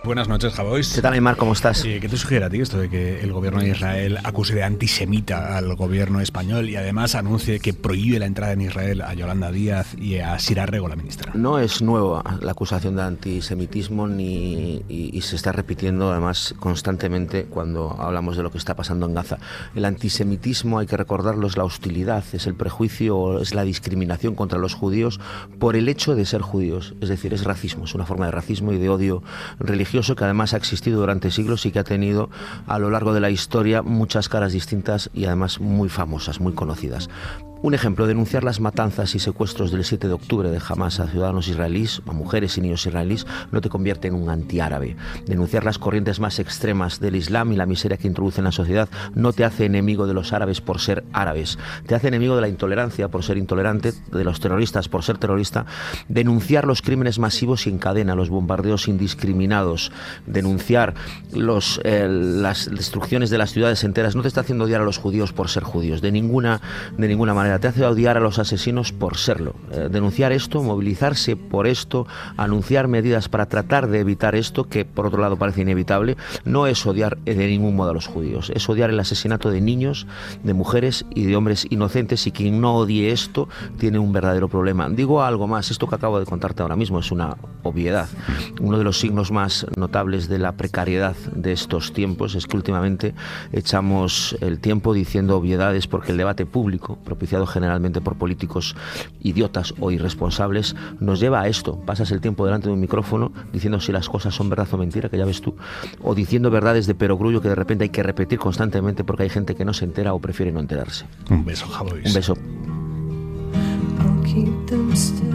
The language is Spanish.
Buenas noches, Javois. ¿Qué tal, Aymar? ¿Cómo estás? ¿Qué te sugiere a ti esto de que el gobierno de Israel acuse de antisemita al gobierno español y además anuncie que prohíbe la entrada en Israel a Yolanda Díaz y a Sira Rego, la ministra? No es nueva la acusación de antisemitismo y se está repitiendo además constantemente cuando hablamos de lo que está pasando en Gaza. El antisemitismo, hay que recordarlo, es la hostilidad, es el prejuicio, es la discriminación contra los judíos por el hecho de ser judíos. Es decir, es racismo, es una forma de racismo y de odio religioso que además ha existido durante siglos y que ha tenido a lo largo de la historia muchas caras distintas y además muy famosas, muy conocidas. Un ejemplo, denunciar las matanzas y secuestros del 7 de octubre de Hamas a ciudadanos israelíes, a mujeres y niños israelíes, no te convierte en un antiárabe. Denunciar las corrientes más extremas del Islam y la miseria que introduce en la sociedad no te hace enemigo de los árabes por ser árabes. Te hace enemigo de la intolerancia por ser intolerante, de los terroristas por ser terrorista. Denunciar los crímenes masivos y en cadena, los bombardeos indiscriminados. Denunciar las destrucciones de las ciudades enteras no te está haciendo odiar a los judíos por ser judíos, de ninguna manera. Te hace odiar a los asesinos por serlo. Denunciar esto, movilizarse por esto, anunciar medidas para tratar de evitar esto, que por otro lado parece inevitable, no es odiar de ningún modo a los judíos. Es odiar el asesinato de niños, de mujeres y de hombres inocentes, y quien no odie esto tiene un verdadero problema. Digo algo más, esto que acabo de contarte ahora mismo es una obviedad. Uno de los signos más notables de la precariedad de estos tiempos es que últimamente echamos el tiempo diciendo obviedades porque el debate público, propiciado generalmente por políticos idiotas o irresponsables, nos lleva a esto. Pasas el tiempo delante de un micrófono diciendo si las cosas son verdad o mentira, que ya ves tú, o diciendo verdades de perogrullo que de repente hay que repetir constantemente porque hay gente que no se entera o prefiere no enterarse. Un beso, Javois. Un beso.